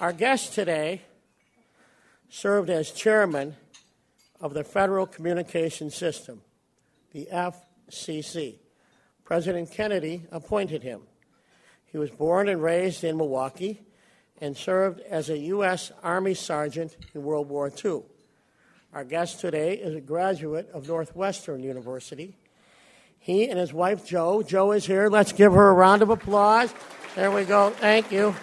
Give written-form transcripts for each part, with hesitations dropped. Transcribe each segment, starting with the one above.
Our guest today served as chairman of the Federal Communications System, the FCC. President Kennedy appointed him. He was born and raised in Milwaukee and served as a U.S. Army sergeant in World War II. Our guest today is a graduate of Northwestern University. He and his wife, Jo is here. Let's give her a round of applause. There we go. Thank you.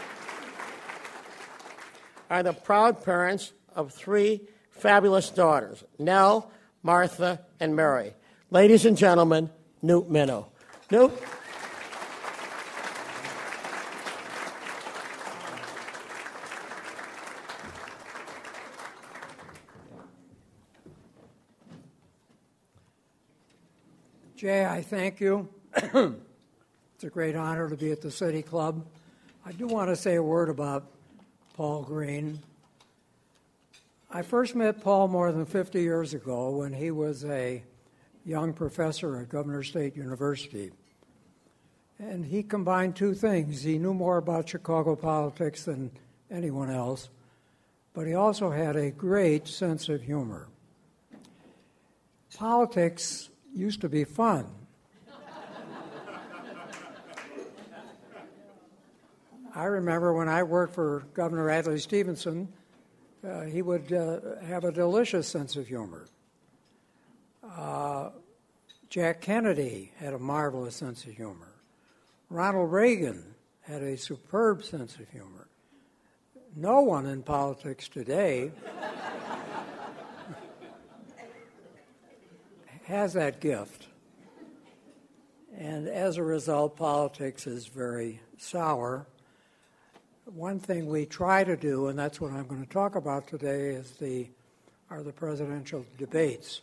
Are the proud parents of three fabulous daughters, Nell, Martha, and Mary. Ladies and gentlemen, Newt Minow. Newt. Jay, I thank you. It's a great honor to be at the City Club. I do want to say a word about Paul Green. I first met Paul more than 50 years ago when he was a young professor at Governor State University. And he combined two things. He knew more about Chicago politics than anyone else, but he also had a great sense of humor. Politics used to be fun. I remember when I worked for Governor Adlai Stevenson, he would have a delicious sense of humor. Jack Kennedy had a marvelous sense of humor. Ronald Reagan had a superb sense of humor. No one in politics today has that gift. And as a result, politics is very sour. One thing we try to do, and that's what I'm going to talk about today, are the presidential debates.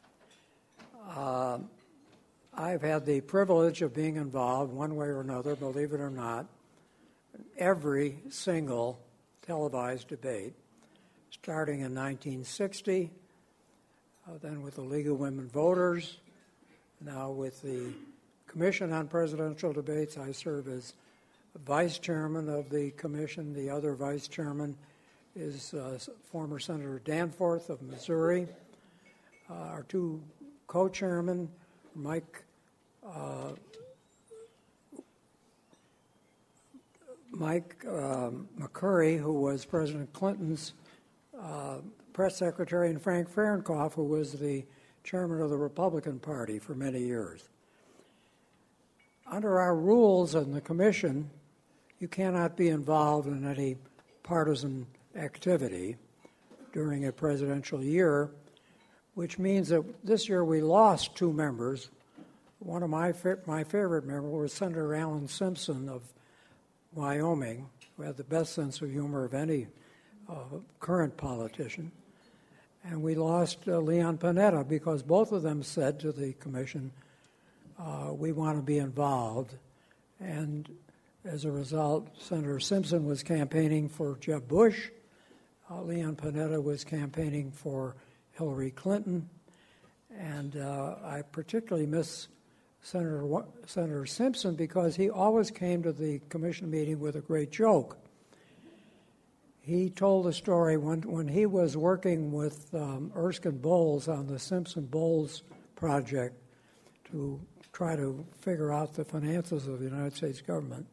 I've had the privilege of being involved, one way or another, believe it or not, in every single televised debate, starting in 1960, then with the League of Women Voters, now with the Commission on Presidential Debates. I serve as vice chairman of the commission. The other vice chairman is former Senator Danforth of Missouri. Our two co-chairmen, Mike McCurry, who was President Clinton's press secretary, and Frank Fahrenkopf, who was the chairman of the Republican Party for many years. Under our rules in the commission, you cannot be involved in any partisan activity during a presidential year, which means that this year we lost two members. One of my favorite members was Senator Alan Simpson of Wyoming, who had the best sense of humor of any current politician. And we lost Leon Panetta because both of them said to the commission, we want to be involved. And as a result, Senator Simpson was campaigning for Jeb Bush. Leon Panetta was campaigning for Hillary Clinton. And I particularly miss Senator Simpson because he always came to the commission meeting with a great joke. He told a story when he was working with Erskine Bowles on the Simpson-Bowles project to try to figure out the finances of the United States government.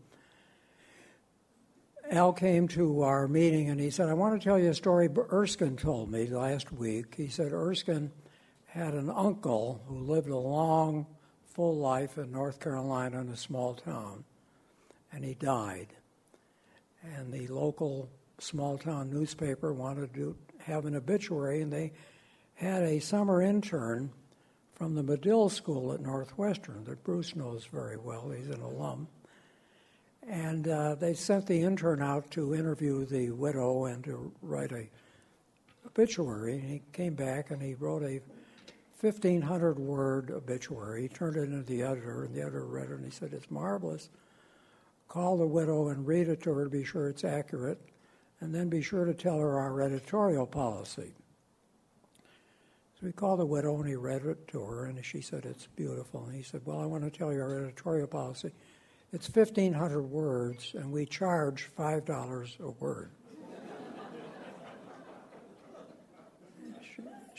Al came to our meeting and he said, I want to tell you a story Erskine told me last week. He said Erskine had an uncle who lived a long, full life in North Carolina in a small town, and he died. And the local small-town newspaper wanted to have an obituary, and they had a summer intern from the Medill School at Northwestern that Bruce knows very well. He's an alum. And they sent the intern out to interview the widow and to write a obituary. And he came back and he wrote a 1,500-word obituary. He turned it into the editor, and the editor read it, and he said, it's marvelous. Call the widow and read it to her to be sure it's accurate, and then be sure to tell her our editorial policy. So he called the widow, and he read it to her, and she said, it's beautiful. And he said, well, I want to tell you our editorial policy. It's 1,500 words, and we charge $5 a word.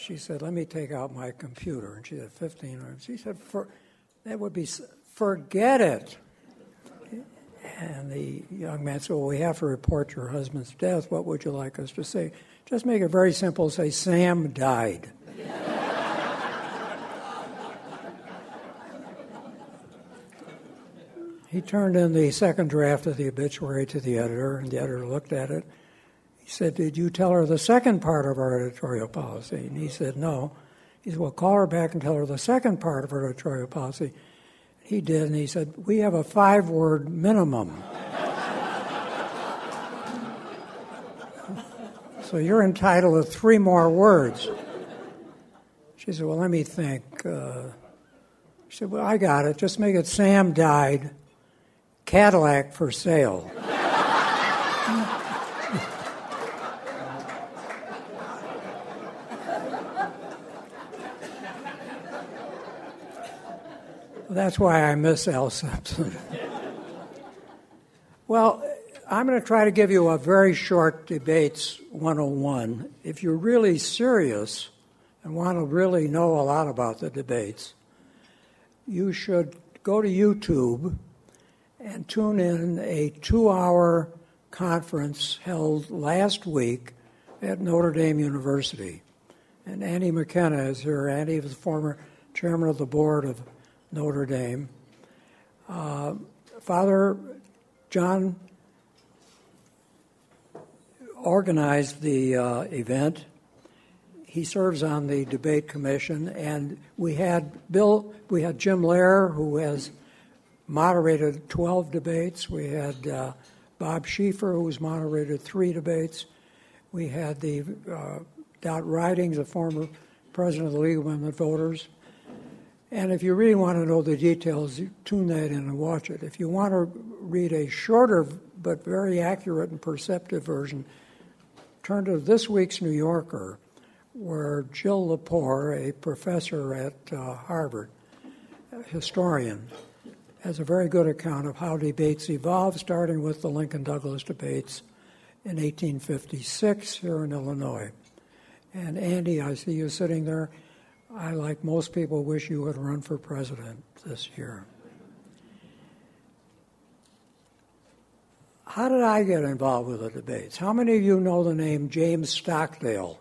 she said, let me take out my computer. And she said, 15. She said, that would be, forget it. And the young man said, well, we have to report your husband's death. What would you like us to say? Just make it very simple. Say, Sam died. He turned in the second draft of the obituary to the editor, and the editor looked at it. He said, did you tell her the second part of our editorial policy? And he said, no. He said, well, call her back and tell her the second part of our editorial policy. He did, and he said, we have a 5-word minimum. So you're entitled to 3 more words. She said, well, let me think. She said, well, I got it. Just make it Sam died, Cadillac for sale. That's why I miss Al Simpson. Well, I'm going to try to give you a very short debates 101. If you're really serious and want to really know a lot about the debates, you should go to YouTube and tune in a 2-hour conference held last week at Notre Dame University. And Andy McKenna is here. Andy was the former chairman of the board of Notre Dame. Father John organized the event. He serves on the debate commission, and we had Jim Lehrer, who has moderated 12 debates. We had Bob Schieffer, who's moderated 3 debates. We had the Dot Ridings, the former president of the League of Women Voters. And if you really want to know the details, you tune that in and watch it. If you want to read a shorter but very accurate and perceptive version, turn to this week's New Yorker, where Jill Lepore, a professor at Harvard, a historian, has a very good account of how debates evolved, starting with the Lincoln-Douglas debates in 1856 here in Illinois. And Andy, I see you sitting there. I, like most people, wish you would run for president this year. How did I get involved with the debates? How many of you know the name James Stockdale?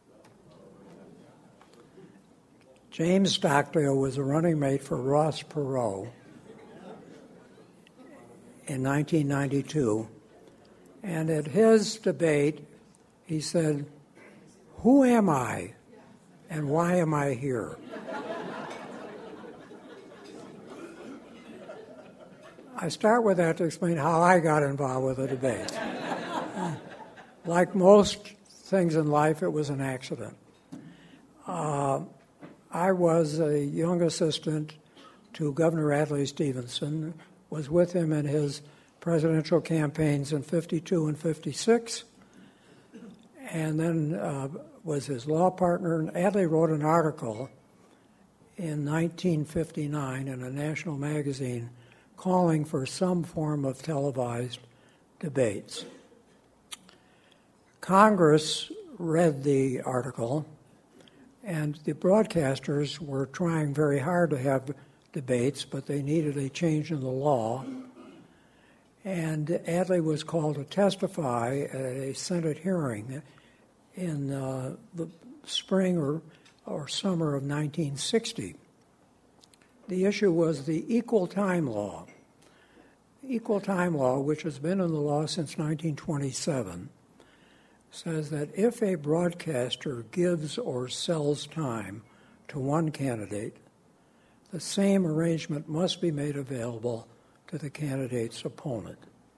James Stockdale was a running mate for Ross Perot in 1992. And at his debate, he said, "Who am I and why am I here?" I start with that to explain how I got involved with the debate. Like most things in life, it was an accident. I was a young assistant to Governor Adlai Stevenson, was with him in his presidential campaigns in 52 and 56, and then was his law partner. And Adlai wrote an article in 1959 in a national magazine calling for some form of televised debates. Congress read the article, and the broadcasters were trying very hard to have debates, but they needed a change in the law. And Adlai was called to testify at a Senate hearing in the spring or summer of 1960. The issue was the Equal Time Law. Equal Time Law, which has been in the law since 1927, says that if a broadcaster gives or sells time to one candidate, the same arrangement must be made available to the candidate's opponent.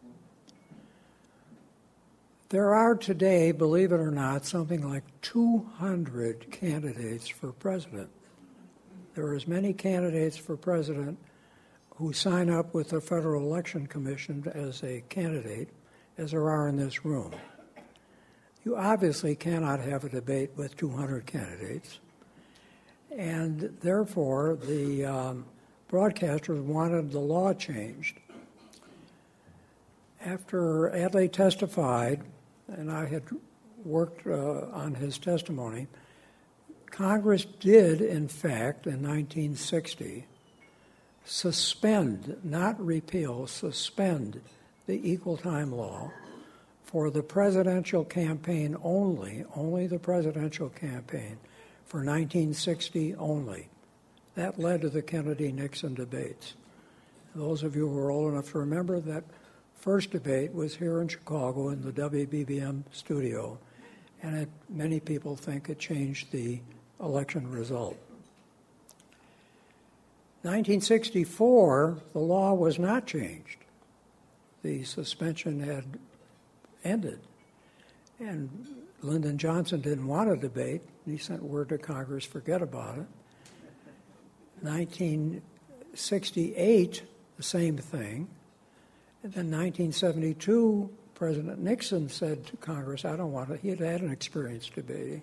There are today, believe it or not, something like 200 candidates for president. There are as many candidates for president who sign up with the Federal Election Commission as a candidate as there are in this room. You obviously cannot have a debate with 200 candidates, and therefore the broadcasters wanted the law changed. After Adlai testified, and I had worked on his testimony, Congress did, in fact, in 1960, suspend, not repeal, suspend the equal time law for the presidential campaign only the presidential campaign, for 1960 only. That led to the Kennedy-Nixon debates. Those of you who are old enough to remember, that first debate was here in Chicago in the WBBM studio, and many people think it changed the election result. 1964, the law was not changed. The suspension had ended, and Lyndon Johnson didn't want a debate. He sent word to Congress, forget about it. 1968, the same thing. And then 1972, President Nixon said to Congress, I don't want it. He had had an experience debating.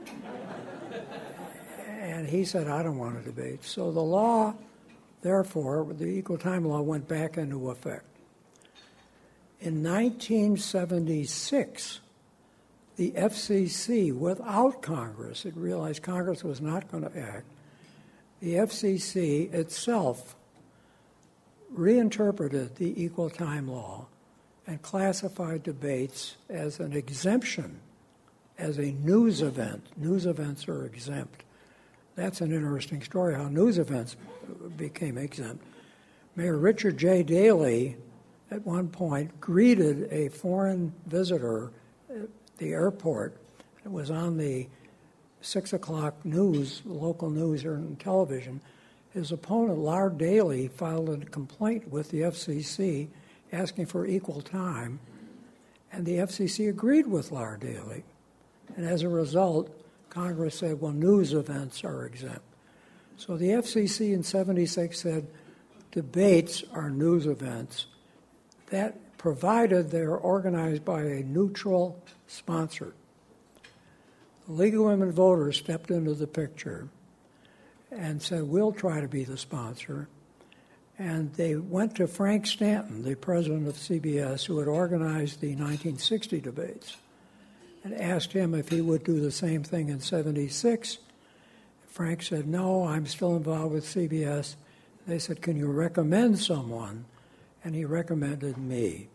And he said, I don't want to debate. So the law, therefore, the equal time law went back into effect. In 1976, the FCC, without Congress, it realized Congress was not going to act. The FCC itself reinterpreted the equal time law and classified debates as an exemption, as a news event. News events are exempt. That's an interesting story, how news events became exempt. Mayor Richard J. Daley, at one point, greeted a foreign visitor at the airport. It was on the 6 o'clock news, local news or on television. His opponent, Lard Daley, filed a complaint with the FCC asking for equal time, and the FCC agreed with Lard Daley. And as a result, Congress said, well, news events are exempt. So the FCC in 76 said debates are news events. That provided they're organized by a neutral sponsor. The League of Women Voters stepped into the picture and said, we'll try to be the sponsor. And they went to Frank Stanton, the president of CBS, who had organized the 1960 debates, and asked him if he would do the same thing in 76. Frank said, no, I'm still involved with CBS. They said, can you recommend someone? And he recommended me.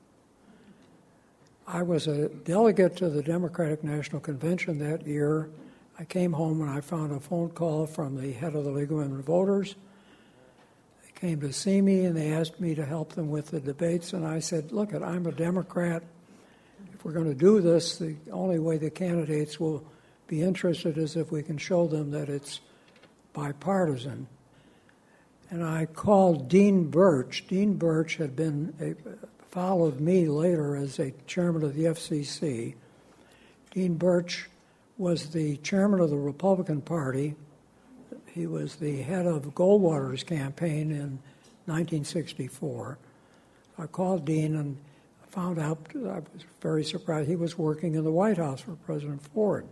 I was a delegate to the Democratic National Convention that year. I came home and I found a phone call from the head of the League of Women Voters. They came to see me and they asked me to help them with the debates. And I said, look, I'm a Democrat. If we're going to do this, the only way the candidates will be interested is if we can show them that it's bipartisan. And I called Dean Birch. Dean Birch had followed me later as a chairman of the FCC. Dean Birch was the chairman of the Republican Party. He was the head of Goldwater's campaign in 1964. I called Dean and found out, I was very surprised, he was working in the White House for President Ford.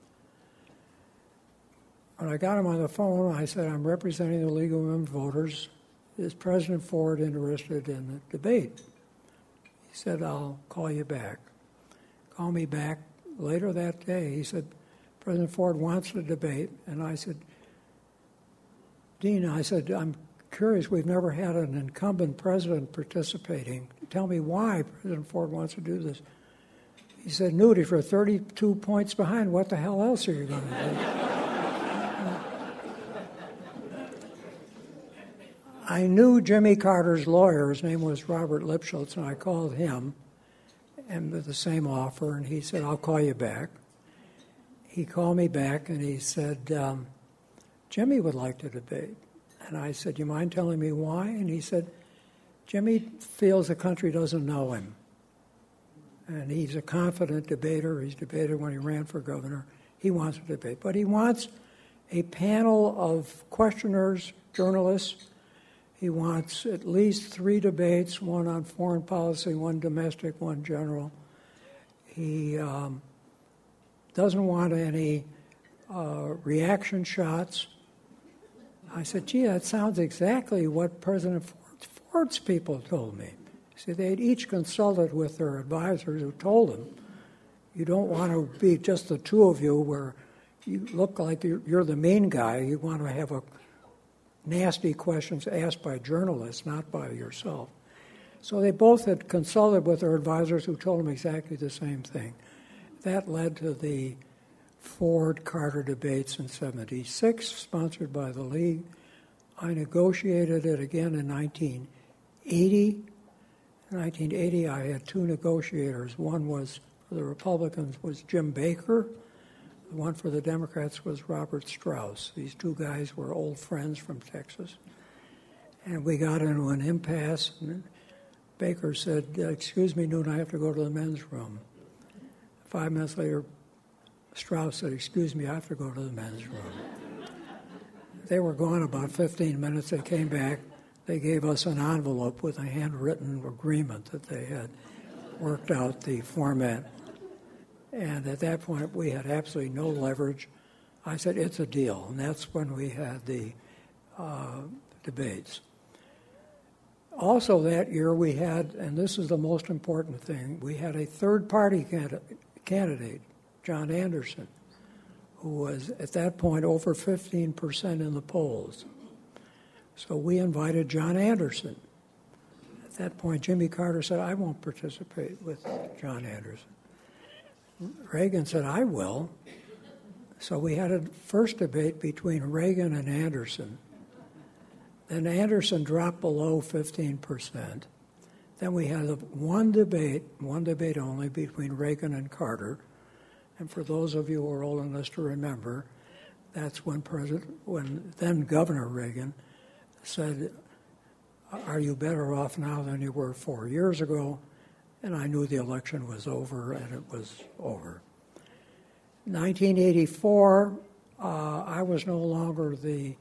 When I got him on the phone, I said, I'm representing the League of Women Voters. Is President Ford interested in the debate? He said, I'll call you back. Call me back later that day. He said, President Ford wants to debate. And I said, Dean, I'm curious, we've never had an incumbent president participating. Tell me why President Ford wants to do this. He said, Newt, if you're 32 points behind, what the hell else are you going to do? I knew Jimmy Carter's lawyer. His name was Robert Lipschutz, and I called him and with the same offer, and he said, I'll call you back. He called me back, and he said, Jimmy would like to debate. And I said, you mind telling me why? And he said, Jimmy feels the country doesn't know him. And he's a confident debater. He's debated when he ran for governor. He wants to debate. But he wants a panel of questioners, journalists. He wants at least 3 debates, one on foreign policy, one domestic, one general. He doesn't want any reaction shots. I said, gee, that sounds exactly what President Ford's people told me. See, they'd each consulted with their advisors who told them, you don't want to be just the two of you where you look like you're the mean guy. You want to have nasty questions asked by journalists, not by yourself. So they both had consulted with their advisors who told them exactly the same thing. That led to the Ford-Carter debates in '76, sponsored by the League. I negotiated it again in 1980. In 1980, I had two negotiators. One was for the Republicans was Jim Baker. The one for the Democrats was Robert Strauss. These two guys were old friends from Texas. And we got into an impasse. And Baker said, "Excuse me, Newton, I have to go to the men's room." 5 minutes later, Strauss said, "Excuse me, I have to go to the men's room." They were gone about 15 minutes. They came back. They gave us an envelope with a handwritten agreement that they had worked out the format. And at that point, we had absolutely no leverage. I said, "It's a deal." And that's when we had the debates. Also that year we had, and this is the most important thing, we had a third-party candidate, John Anderson, who was at that point over 15% in the polls. So we invited John Anderson. At that point, Jimmy Carter said, "I won't participate with John Anderson." Reagan said, "I will." So we had a first debate between Reagan and Anderson. Then Anderson dropped below 15%. Then we had one debate only between Reagan and Carter. And for those of you who are old enough to remember, that's when then Governor Reagan said, "Are you better off now than you were 4 years ago?" And I knew the election was over, and it was over. 1984, I was no longer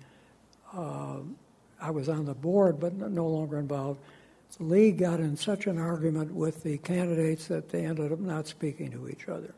I was on the board, but no longer involved. The League got in such an argument with the candidates that they ended up not speaking to each other.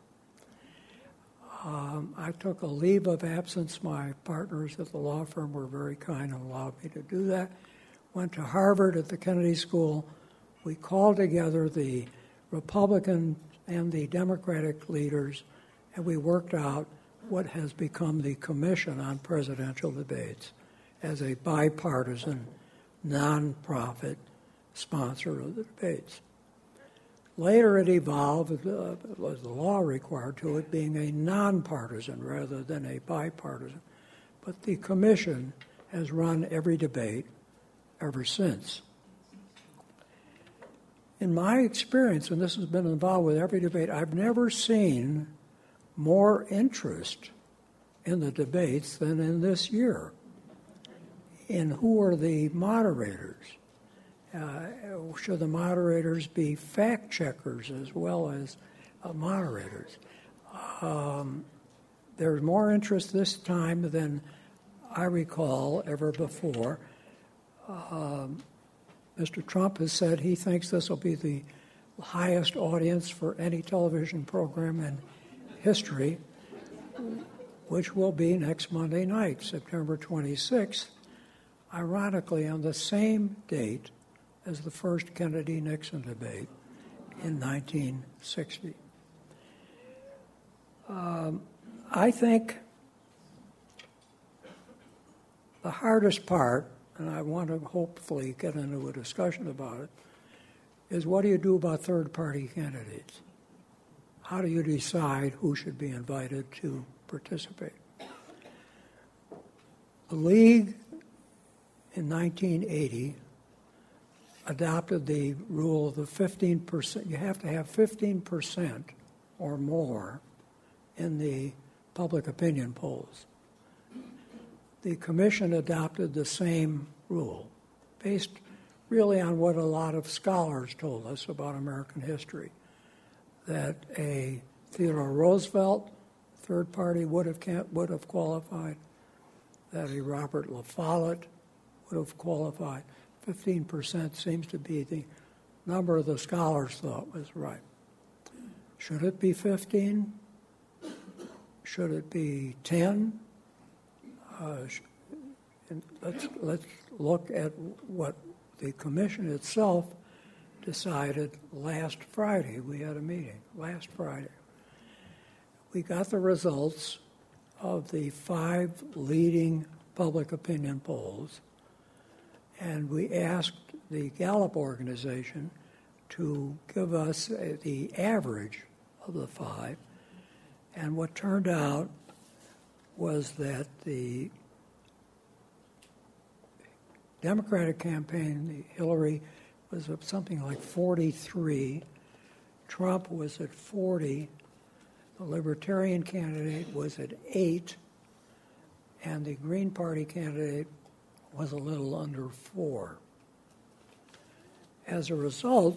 I took a leave of absence. My partners at the law firm were very kind and allowed me to do that. Went to Harvard at the Kennedy School. We called together the Republican and the Democratic leaders, and we worked out what has become the Commission on Presidential Debates as a bipartisan, nonprofit sponsor of the debates. Later it evolved, was the law required to it being a nonpartisan rather than a bipartisan. But the Commission has run every debate ever since. In my experience, and this has been involved with every debate, I've never seen more interest in the debates than in this year. In who are the moderators? Should the moderators be fact checkers as well as moderators? There's more interest this time than I recall ever before. Mr. Trump has said he thinks this will be the highest audience for any television program in history, which will be next Monday night, September 26th, ironically on the same date as the first Kennedy-Nixon debate in 1960. I think the hardest part, and I want to hopefully get into a discussion about it, is what do you do about third-party candidates? How do you decide who should be invited to participate? The League in 1980 adopted the rule of the 15%. You have to have 15% or more in the public opinion polls. The Commission adopted the same rule, based really on what a lot of scholars told us about American history, that a Theodore Roosevelt third party would have qualified, that a Robert La Follette would have qualified. 15% seems to be the number the scholars thought was right. Should it be 15? Should it be 10? Let's look at what the Commission itself decided last Friday. We had a meeting last Friday. We got the results of the 5 leading public opinion polls, and we asked the Gallup organization to give us the average of the 5, and what turned out was that the Democratic campaign, Hillary, was at something like 43, Trump was at 40, the Libertarian candidate was at 8, and the Green Party candidate was a little under 4. As a result,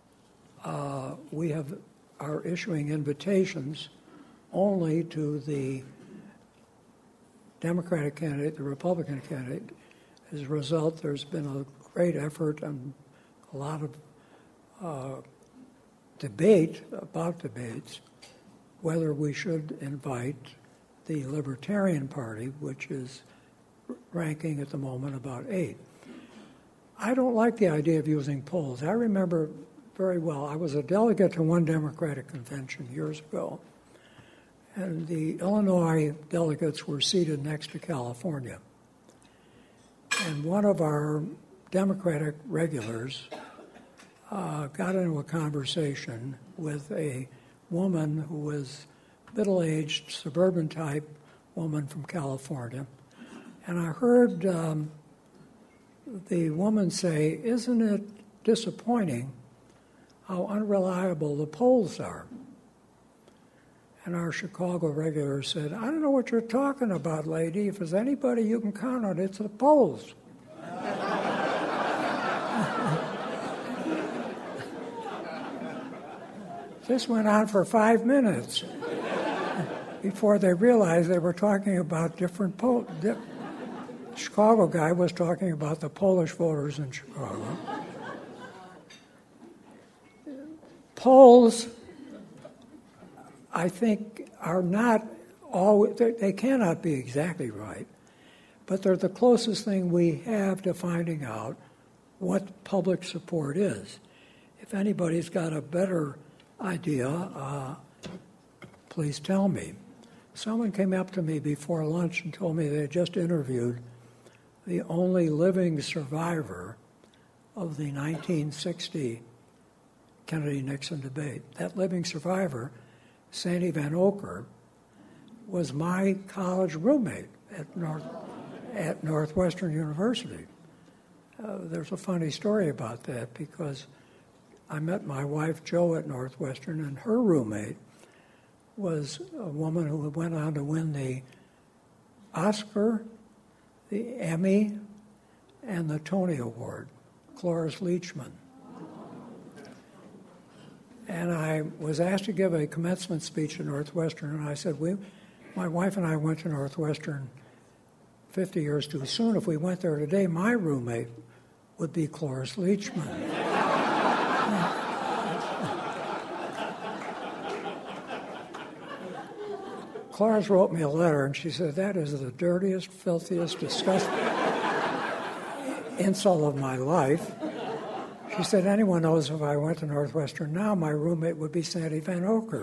we are issuing invitations only to the Democratic candidate, the Republican candidate. As a result, there's been a great effort and a lot of debate about debates whether we should invite the Libertarian Party, which is ranking at the moment about 8. I don't like the idea of using polls. I remember very well, I was a delegate to one Democratic convention years ago, and the Illinois delegates were seated next to California. And one of our Democratic regulars got into a conversation with a woman who was middle-aged, suburban-type woman from California. And I heard the woman say, "Isn't it disappointing how unreliable the polls are?" And our Chicago regular said, "I don't know what you're talking about, lady. If there's anybody you can count on, it's the polls." This went on for 5 minutes before they realized they were talking about different polls. Chicago guy was talking about the Polish voters in Chicago. Polls, I think, are not always, they cannot be exactly right, but they're the closest thing we have to finding out what public support is. If anybody's got a better idea, please tell me. Someone came up to me before lunch and told me they had just interviewed the only living survivor of the 1960 Kennedy-Nixon debate. That living survivor, Sandy Van Oker, was my college roommate at Northwestern University. There's a funny story about that because I met my wife, Jo, at Northwestern, and her roommate was a woman who went on to win the Oscar, the Emmy, and the Tony Award, Cloris Leachman. And I was asked to give a commencement speech at Northwestern, and I said, my wife and I went to Northwestern 50 years too soon. If we went there today, my roommate would be Cloris Leachman. Cloris wrote me a letter, and she said, "That is the dirtiest, filthiest, disgusting insult of my life." She said, "Anyone knows if I went to Northwestern now, my roommate would be Sandy Van Oker."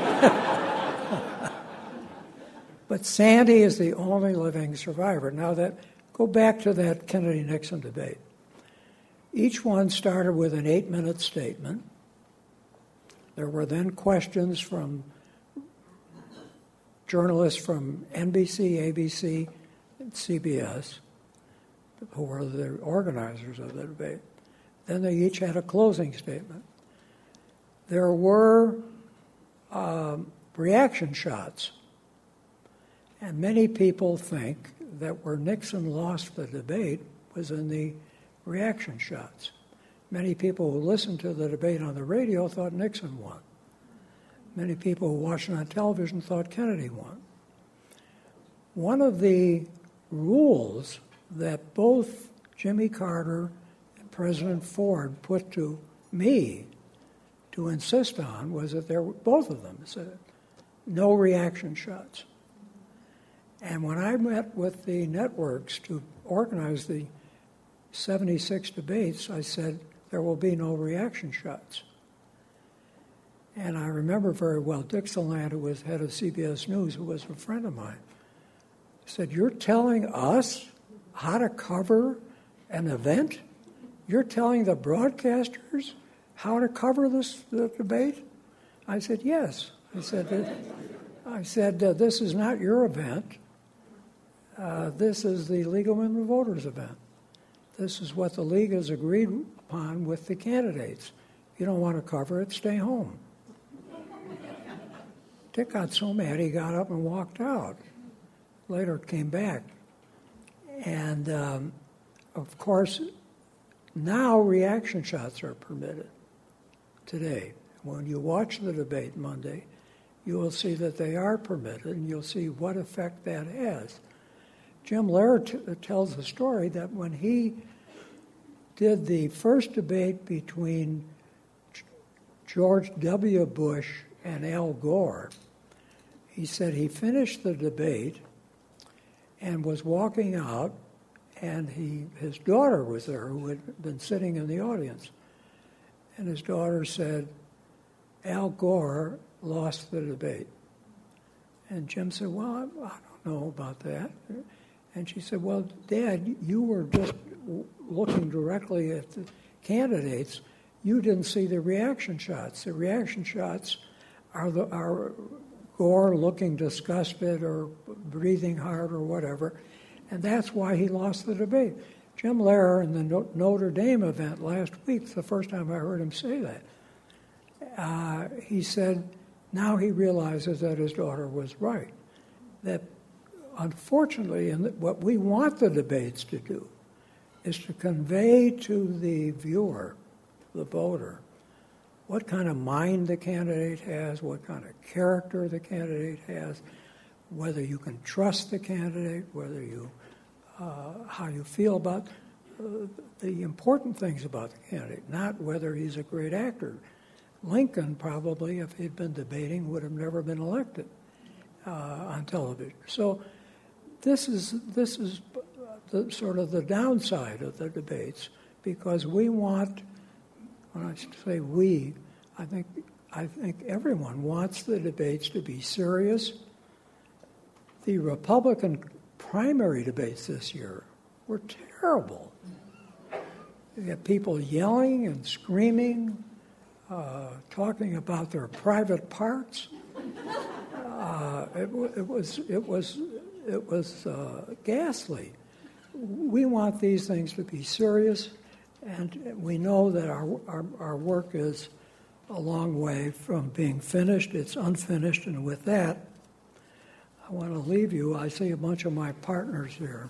But Sandy is the only living survivor. Now, go back to that Kennedy-Nixon debate. Each one started with an 8-minute statement. There were then questions from journalists from NBC, ABC, and CBS, who were the organizers of the debate. Then they each had a closing statement. There were reaction shots, and many people think that where Nixon lost the debate was in the reaction shots. Many people who listened to the debate on the radio thought Nixon won. Many people who watched it on television thought Kennedy won. One of the rules that both Jimmy Carter and President Ford put to me to insist on was that both of them said no reaction shots. And when I met with the networks to organize the 76 debates, I said there will be no reaction shots. And I remember very well Dick Salant, who was head of CBS News, who was a friend of mine, He said, "You're telling us how to cover an event? You're telling the broadcasters how to cover the debate?" I said, "Yes." I said, "This is not your event. This is the League of Women Voters event. This is what the League has agreed upon with the candidates. If you don't want to cover it, stay home." Dick got so mad he got up and walked out. Later came back. And, of course, now reaction shots are permitted today. When you watch the debate Monday, you will see that they are permitted, and you'll see what effect that has. Jim Lehrer tells the story that when he did the first debate between George W. Bush and Al Gore, he said he finished the debate and was walking out, and his daughter was there, who had been sitting in the audience. And his daughter said, "Al Gore lost the debate." And Jim said, "Well, I don't know about that." And she said, "Well, Dad, you were just looking directly at the candidates. You didn't see the reaction shots. The reaction shots are Gore looking disgusted or breathing hard or whatever, and that's why he lost the debate." Jim Lehrer in the Notre Dame event last week, it's the first time I heard him say that. He said now he realizes that his daughter was right. That unfortunately, and what we want the debates to do is to convey to the viewer, the voter, what kind of mind the candidate has, what kind of character the candidate has, whether you can trust the candidate, whether you, how you feel about the important things about the candidate, not whether he's a great actor. Lincoln probably, if he'd been debating, would have never been elected on television. So this is the sort of the downside of the debates, because we want, when I say we, I think everyone wants the debates to be serious. The Republican primary debates this year were terrible. You had people yelling and screaming, talking about their private parts. It was ghastly. We want these things to be serious, and we know that our work is a long way from being finished. It's unfinished, and with that, I want to leave you. I see a bunch of my partners here.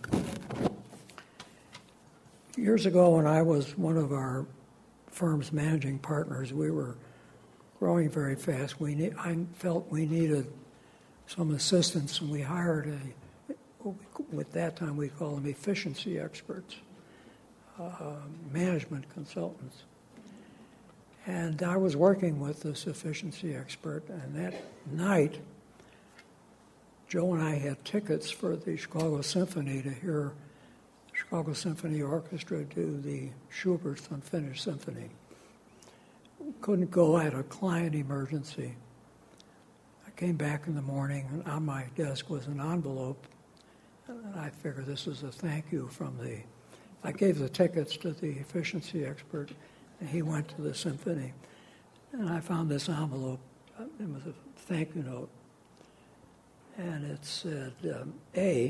Years ago, when I was one of our firm's managing partners, we were growing very fast. I felt we needed some assistance, and we hired at that time we called them efficiency experts, management consultants. And I was working with this efficiency expert, and that night, Joe and I had tickets for the Chicago Symphony to hear the Chicago Symphony Orchestra do the Schubert's Unfinished Symphony. Couldn't go, I had a client emergency. I came back in the morning, and on my desk was an envelope, and I figured this was a thank you from I gave the tickets to the efficiency expert, and he went to the symphony. And I found this envelope. It was a thank you note. And it said, A,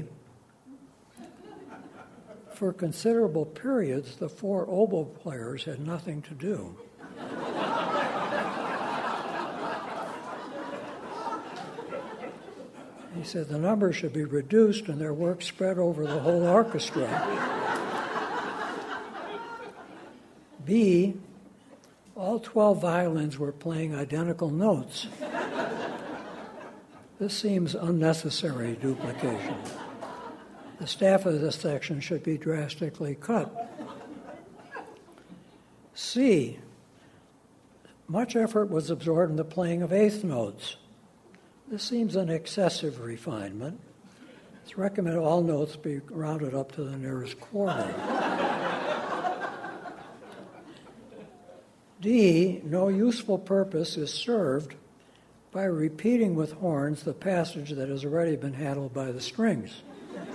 for considerable periods, the 4 oboe players had nothing to do. He said the number should be reduced and their work spread over the whole orchestra. B, all 12 violins were playing identical notes. This seems unnecessary duplication. The staff of this section should be drastically cut. C, much effort was absorbed in the playing of eighth notes. This seems an excessive refinement. It's recommended all notes be rounded up to the nearest quarter. D, no useful purpose is served by repeating with horns the passage that has already been handled by the strings.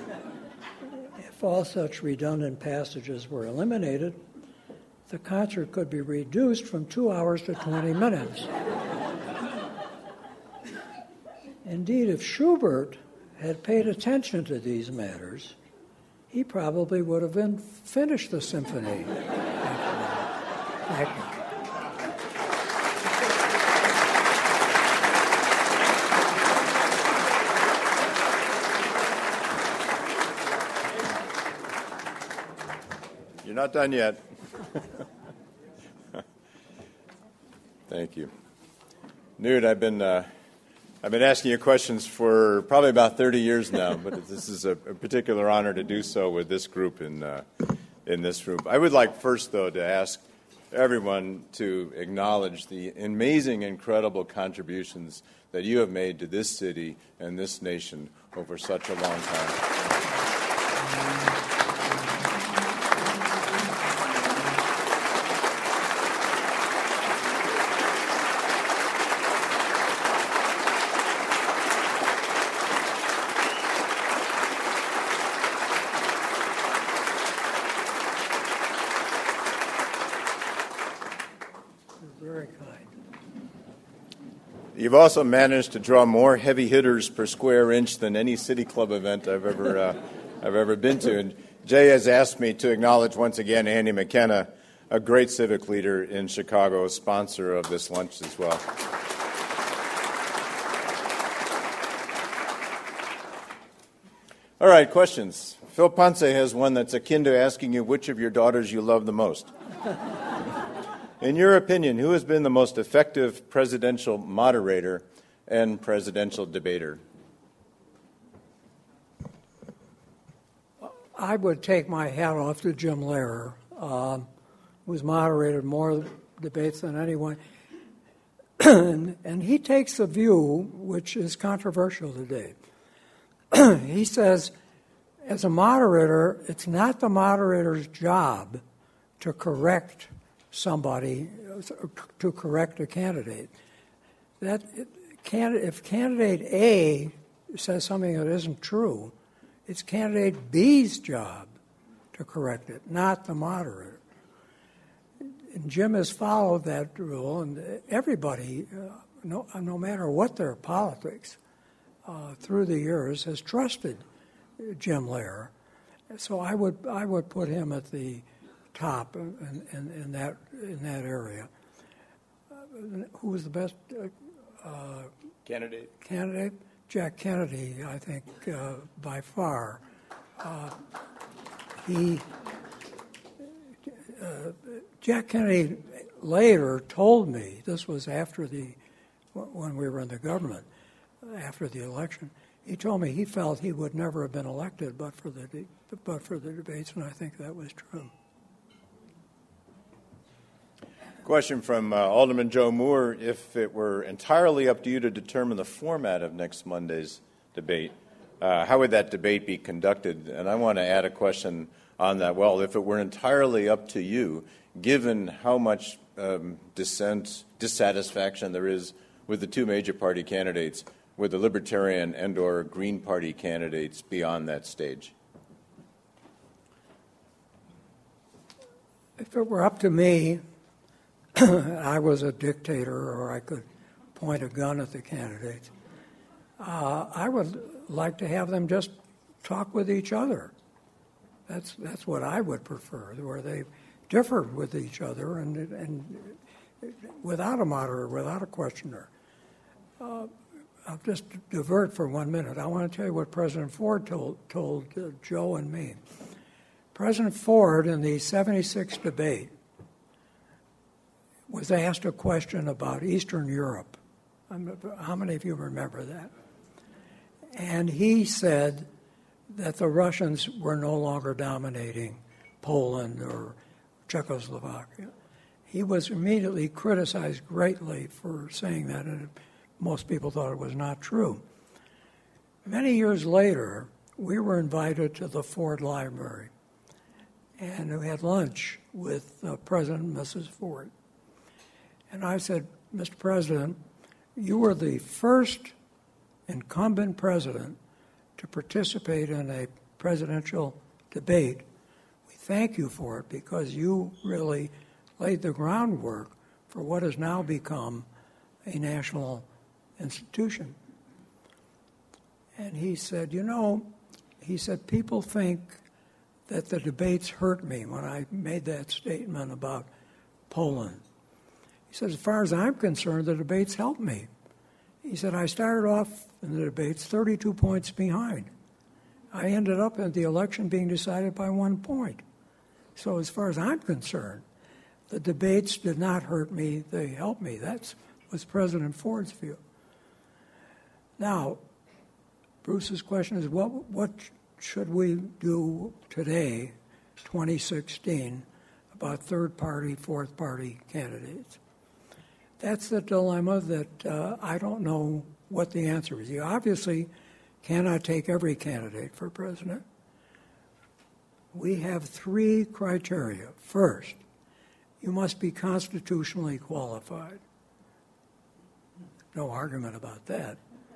if all such redundant passages were eliminated, the concert could be reduced from 2 hours to 20 minutes. Indeed, if Schubert had paid attention to these matters, he probably would have finished the symphony. You're not done yet. Thank you. Newt, I've been asking you questions for probably about 30 years now, but this is a particular honor to do so with this group in this room. I would like first, though, to ask everyone to acknowledge the amazing, incredible contributions that you have made to this city and this nation over such a long time. You've also managed to draw more heavy hitters per square inch than any City Club event I've ever been to. And Jay has asked me to acknowledge once again Andy McKenna, a great civic leader in Chicago, a sponsor of this lunch as well. All right, questions. Phil Ponce has one that's akin to asking you which of your daughters you love the most. In your opinion, who has been the most effective presidential moderator and presidential debater? I would take my hat off to Jim Lehrer, who's moderated more debates than anyone. And he takes a view which is controversial today. He says, as a moderator, it's not the moderator's job to correct somebody, to correct a candidate. If candidate A says something that isn't true, it's candidate B's job to correct it, not the moderator. And Jim has followed that rule, and everybody, no matter what their politics, through the years, has trusted Jim Lehrer. So I would put him at the top in that area. Who was the best candidate? Candidate? Jack Kennedy, I think, by far. Jack Kennedy later told me, this was after when we were in the government, after the election, he told me he felt he would never have been elected but for the debates, and I think that was true. Question from Alderman Joe Moore. If it were entirely up to you to determine the format of next Monday's debate, how would that debate be conducted? And I want to add a question on that. Well, if it were entirely up to you, given how much dissatisfaction there is with the two major party candidates, with the Libertarian and or Green Party candidates beyond that stage? If it were up to me, I was a dictator or I could point a gun at the candidates, I would like to have them just talk with each other. That's what I would prefer, where they differ with each other and without a moderator, without a questioner. I'll just divert for 1 minute. I want to tell you what President Ford told Joe and me. President Ford, in the 76 debate, was asked a question about Eastern Europe. How many of you remember that? And he said that the Russians were no longer dominating Poland or Czechoslovakia. He was immediately criticized greatly for saying that, and most people thought it was not true. Many years later, we were invited to the Ford Library, and we had lunch with President and Mrs. Ford. And I said, Mr. President, you were the first incumbent president to participate in a presidential debate. We thank you for it because you really laid the groundwork for what has now become a national institution. And he said, people think that the debates hurt me when I made that statement about Poland. He said, as far as I'm concerned, the debates helped me. He said, I started off in the debates 32 points behind. I ended up in the election being decided by 1 point. So as far as I'm concerned, the debates did not hurt me, they helped me. That was President Ford's view. Now, Bruce's question is, what should we do today, 2016, about third-party, fourth-party candidates? That's the dilemma that I don't know what the answer is. You obviously cannot take every candidate for president. We have 3 criteria. First, you must be constitutionally qualified. No argument about that.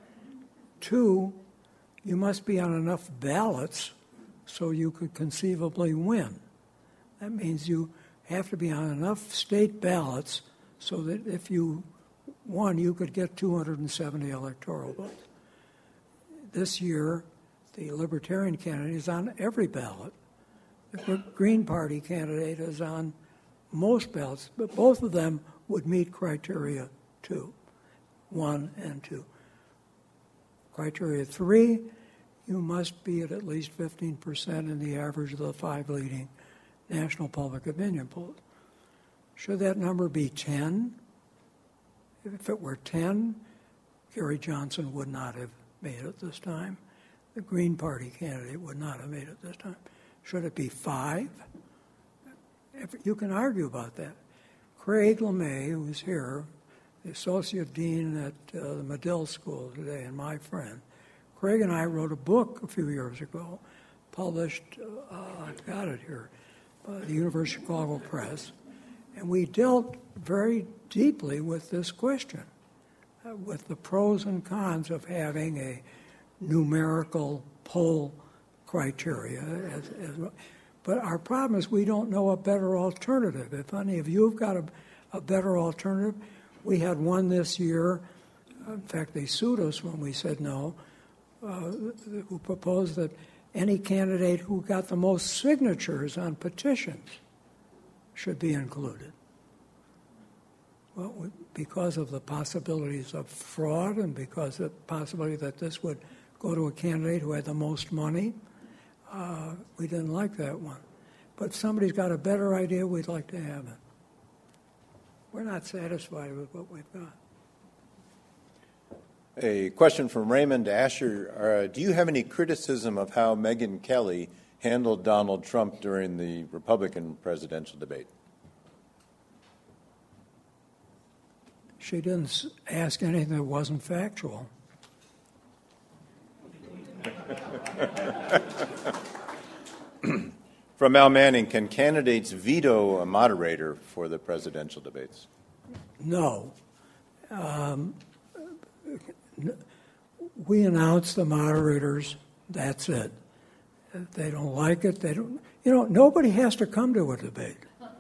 2, you must be on enough ballots so you could conceivably win. That means you have to be on enough state ballots so that if you won, you could get 270 electoral votes. This year, the Libertarian candidate is on every ballot. The Green Party candidate is on most ballots, but both of them would meet criteria 2, 1 and 2. Criteria 3, you must be at least 15% in the average of the 5 leading national public opinion polls. Should that number be 10? If it were 10, Gary Johnson would not have made it this time. The Green Party candidate would not have made it this time. Should it be 5? You can argue about that. Craig LeMay, who's here, the Associate Dean at the Medill School today, and my friend, Craig and I wrote a book a few years ago, published, I've got it here, by the University of Chicago Press, and we dealt very deeply with this question, with the pros and cons of having a numerical poll criteria. But our problem is we don't know a better alternative. If any of you have got a better alternative, we had one this year. In fact, they sued us when we said no, who proposed that any candidate who got the most signatures on petitions should be included. Well, because of the possibilities of fraud and because of the possibility that this would go to a candidate who had the most money, we didn't like that one. But if somebody's got a better idea, we'd like to have it. We're not satisfied with what we've got. A question from Raymond Asher. Do you have any criticism of how Megyn Kelly handled Donald Trump during the Republican presidential debate? She didn't ask anything that wasn't factual. From Al Manning, can candidates veto a moderator for the presidential debates? No. We announce the moderators, that's it. If they don't like it, they don't. Nobody has to come to a debate.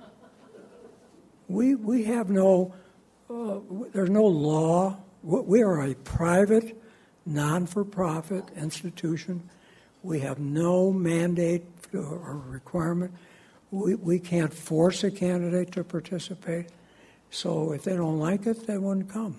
We have no, there's no law. We are a private, non-for-profit institution. We have no mandate or requirement. We can't force a candidate to participate. So if they don't like it, they wouldn't come.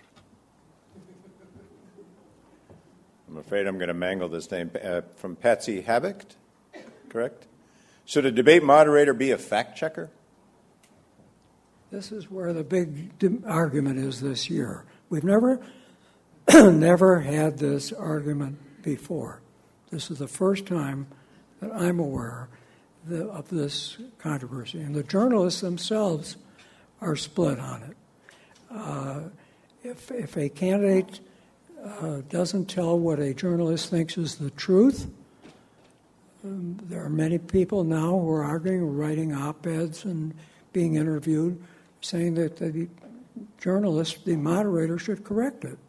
I'm afraid I'm going to mangle this name. From Patsy Habicht, correct? Should a debate moderator be a fact checker? This is where the big argument is this year. We've never had this argument before. This is the first time that I'm aware of this controversy. And the journalists themselves are split on it. If a candidate doesn't tell what a journalist thinks is the truth, there are many people now who are arguing, writing op-eds and being interviewed, saying that the journalist, the moderator, should correct it.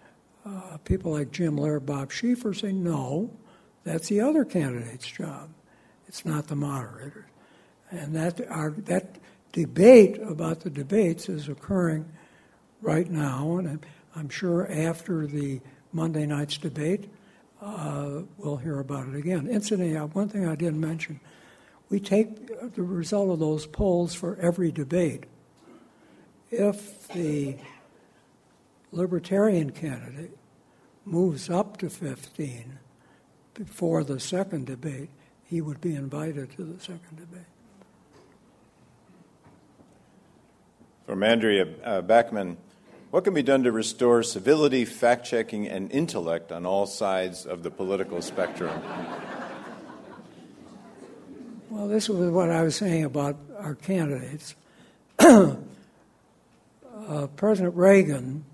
People like Jim Laird, Bob Schieffer say, no, that's the other candidate's job. It's not the moderators. And that debate about the debates is occurring right now, and I'm sure after the Monday night's debate, we'll hear about it again. Incidentally, one thing I didn't mention, we take the result of those polls for every debate. If the Libertarian candidate moves up to 15 before the second debate, he would be invited to the second debate. From Andrea Beckman, what can be done to restore civility, fact-checking, and intellect on all sides of the political spectrum? Well, this was what I was saying about our candidates. President Reagan,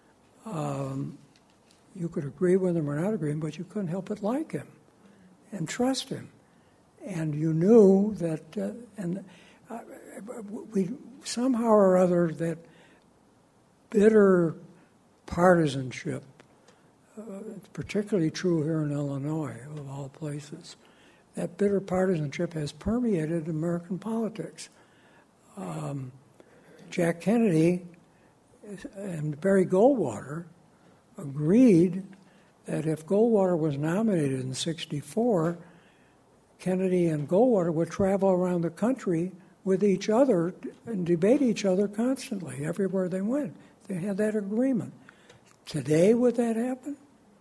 you could agree with him or not agree with him, but you couldn't help but like him and trust him. And you knew that, we somehow or other, that bitter partisanship, it's particularly true here in Illinois, of all places, that bitter partisanship has permeated American politics. Jack Kennedy and Barry Goldwater agreed that if Goldwater was nominated in '64, Kennedy and Goldwater would travel around the country with each other and debate each other constantly, everywhere they went. They had that agreement. Today, would that happen?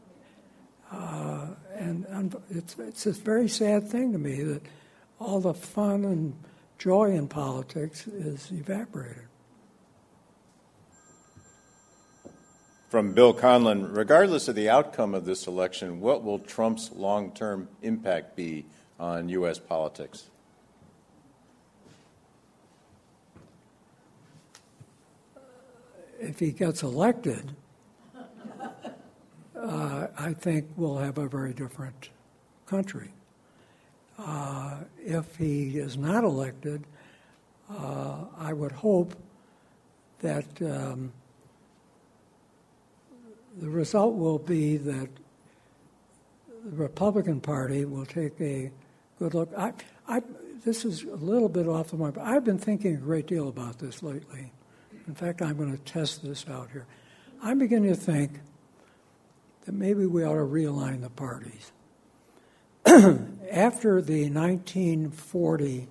And it's a very sad thing to me that all the fun and joy in politics is evaporated. From Bill Conlon, regardless of the outcome of this election, what will Trump's long-term impact be on U.S. politics? If he gets elected, I think we'll have a very different country. If he is not elected, I would hope that the result will be that the Republican Party will take a good look. This is a little bit off the mark, but I've been thinking a great deal about this lately. In fact, I'm going to test this out here. I'm beginning to think that maybe we ought to realign the parties. After the 1940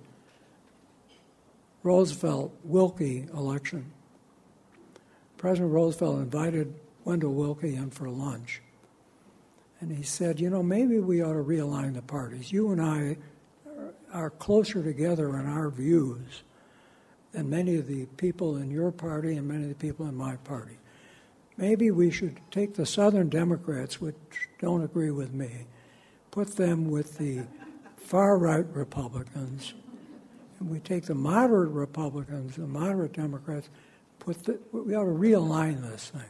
Roosevelt-Wilkie election, President Roosevelt invited Wendell Willkie in for lunch. And he said, maybe we ought to realign the parties. You and I are closer together in our views than many of the people in your party and many of the people in my party. Maybe we should take the Southern Democrats, which don't agree with me, put them with the far-right Republicans, and we take the moderate Republicans, the moderate Democrats, we ought to realign this thing.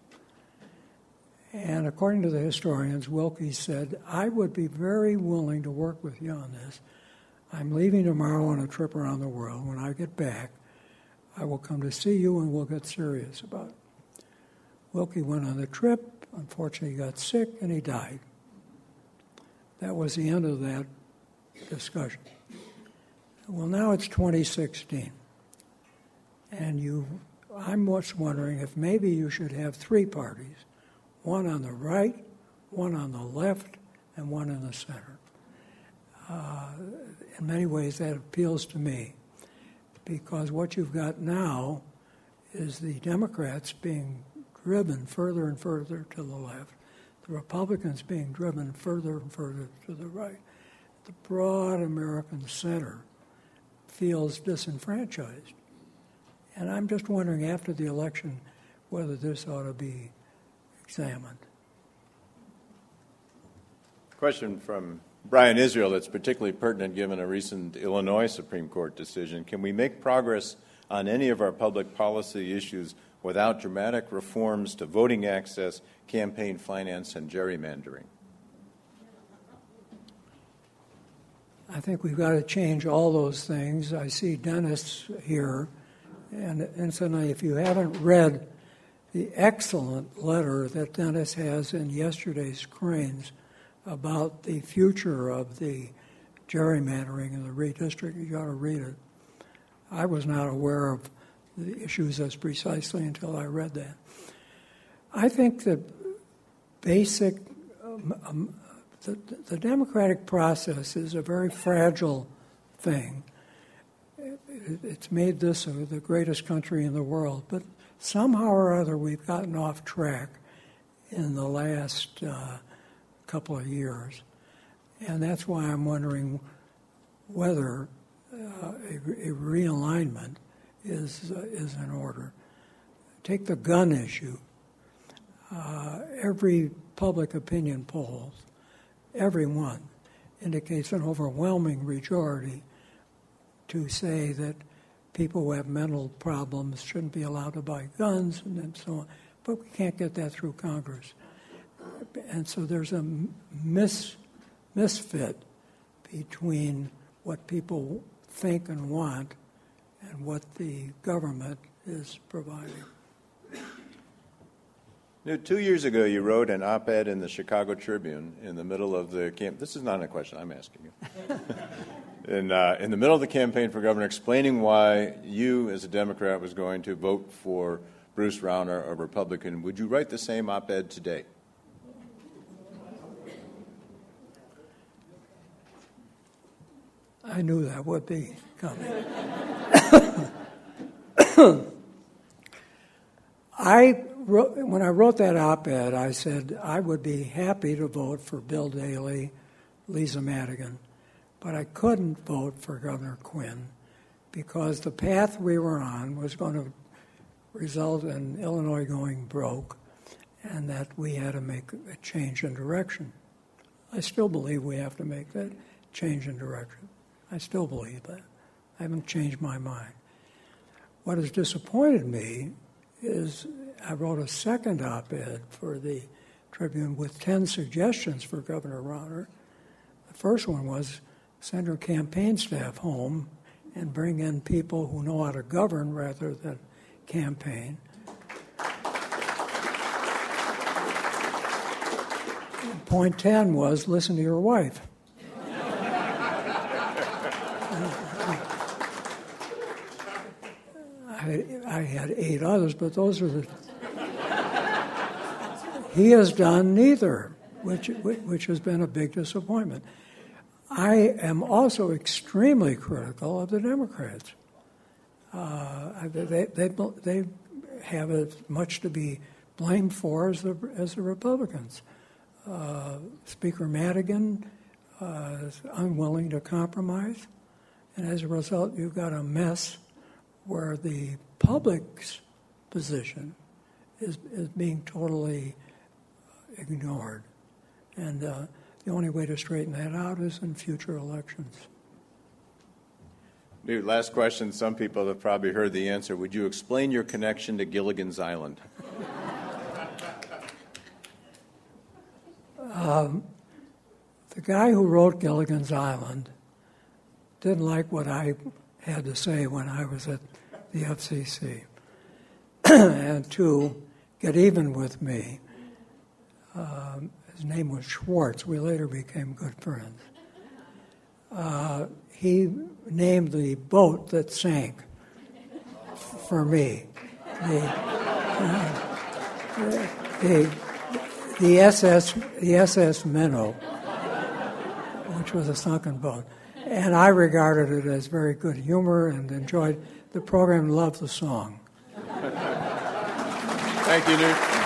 And according to the historians, Willkie said, I would be very willing to work with you on this. I'm leaving tomorrow on a trip around the world. When I get back, I will come to see you and we'll get serious about it. Willkie went on the trip. Unfortunately, he got sick and he died. That was the end of that discussion. Well, now it's 2016. And I'm just wondering if maybe you should have three parties, one on the right, one on the left, and one in the center. In many ways, that appeals to me, because what you've got now is the Democrats being driven further and further to the left, the Republicans being driven further and further to the right. The broad American center feels disenfranchised. And I'm just wondering, after the election, whether this ought to be examined. Question from Brian Israel that's particularly pertinent given a recent Illinois Supreme Court decision. Can we make progress on any of our public policy issues without dramatic reforms to voting access, campaign finance, and gerrymandering? I think we've got to change all those things. I see Dennis here. And incidentally, if you haven't read the excellent letter that Dennis has in yesterday's Cranes about the future of the gerrymandering and the redistricting. You ought to read it. I was not aware of the issues as precisely until I read that. I think that basic, the democratic process is a very fragile thing. It's made this the greatest country in the world, but somehow or other we've gotten off track in the last couple of years. And that's why I'm wondering whether a realignment is in order. Take the gun issue. Every public opinion polls, every one, indicates an overwhelming majority to say that people who have mental problems shouldn't be allowed to buy guns and so on. But we can't get that through Congress. And so there's a misfit between what people think and want and what the government is providing. 2 years ago, you wrote an op-ed in the Chicago Tribune in the middle of the campaign. This is not a question, I'm asking you. In the middle of the campaign for governor, explaining why you, as a Democrat, was going to vote for Bruce Rauner, a Republican. Would you write the same op-ed today? I knew that would be coming. When I wrote that op-ed, I said I would be happy to vote for Bill Daley, Lisa Madigan, but I couldn't vote for Governor Quinn because the path we were on was going to result in Illinois going broke and that we had to make a change in direction. I still believe we have to make that change in direction. I still believe that. I haven't changed my mind. What has disappointed me is I wrote a second op-ed for the Tribune with 10 suggestions for Governor Rauner. The first one was send her campaign staff home and bring in people who know how to govern rather than campaign. And point 10 was listen to your wife. I had 8 others, but those are the... He has done neither, which has been a big disappointment. I am also extremely critical of the Democrats. They have as much to be blamed for as the Republicans. Speaker Madigan is unwilling to compromise, and as a result, you've got a mess where the public's position is being totally ignored. And the only way to straighten that out is in future elections. Last question. Some people have probably heard the answer. Would you explain your connection to Gilligan's Island? The guy who wrote Gilligan's Island didn't like what I had to say when I was at the FCC. And to get even with me, his name was Schwartz. We later became good friends. He named the boat that sank for me. The SS Minnow, which was a sunken boat. And I regarded it as very good humor and enjoyed the program, loved the song. Thank you, Newt.